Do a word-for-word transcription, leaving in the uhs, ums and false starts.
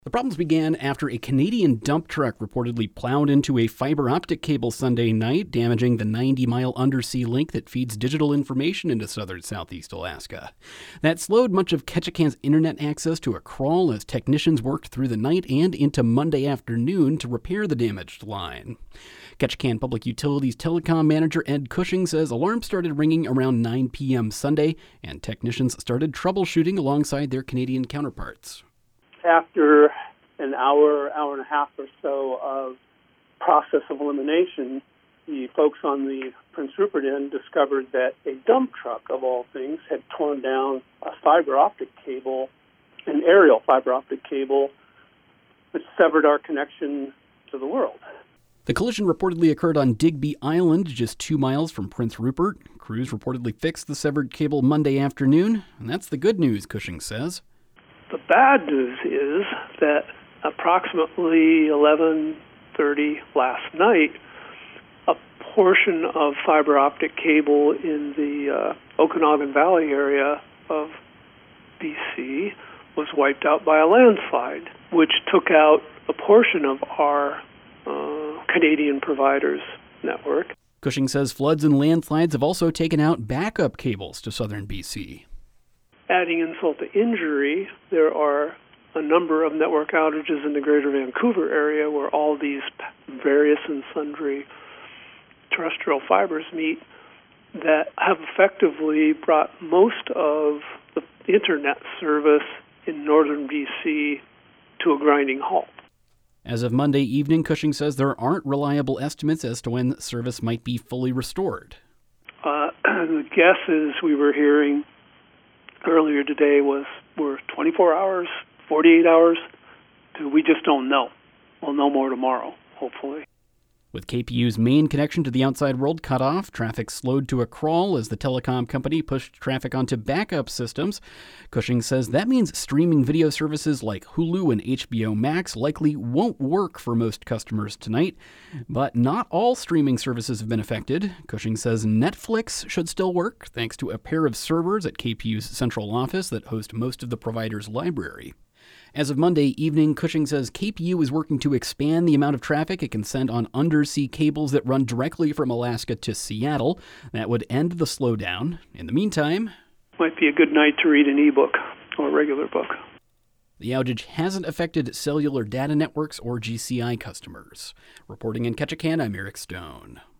The problems began after a Canadian dump truck reportedly plowed into a fiber optic cable Sunday night, damaging the ninety-mile undersea link that feeds digital information into southern southeast Alaska. That slowed much of Ketchikan's internet access to a crawl as technicians worked through the night and into Monday afternoon to repair the damaged line. Ketchikan Public Utilities telecom manager Ed Cushing says alarms started ringing around nine p.m. Sunday, and technicians started troubleshooting alongside their Canadian counterparts. After an hour, hour and a half or so of process of elimination, the folks on the Prince Rupert end discovered that a dump truck, of all things, had torn down a fiber optic cable, an aerial fiber optic cable, which severed our connection to the world. The collision reportedly occurred on Digby Island, just two miles from Prince Rupert. Crews reportedly fixed the severed cable Monday afternoon, and that's the good news, Cushing says. The bad news is that approximately eleven thirty last night, a portion of fiber optic cable in the uh, Okanagan Valley area of B C was wiped out by a landslide, which took out a portion of our uh, Canadian providers' network. Cushing says floods and landslides have also taken out backup cables to southern B C. Adding insult to injury, there are a number of network outages in the greater Vancouver area where all these various and sundry terrestrial fibers meet that have effectively brought most of the internet service in northern B C to a grinding halt. As of Monday evening, Cushing says there aren't reliable estimates as to when service might be fully restored. Uh, the guesses we were hearing earlier today was were twenty-four hours, forty-eight hours. We just don't know. We'll know more tomorrow, hopefully. With K P U's main connection to the outside world cut off, traffic slowed to a crawl as the telecom company pushed traffic onto backup systems. Cushing says that means streaming video services like Hulu and H B O Max likely won't work for most customers tonight. But not all streaming services have been affected. Cushing says Netflix should still work, thanks to a pair of servers at K P U's central office that host most of the provider's library. As of Monday evening, Cushing says K P U is working to expand the amount of traffic it can send on undersea cables that run directly from Alaska to Seattle. That would end the slowdown. In the meantime, might be a good night to read an ebook or a regular book. The outage hasn't affected cellular data networks or G C I customers. Reporting in Ketchikan, I'm Eric Stone.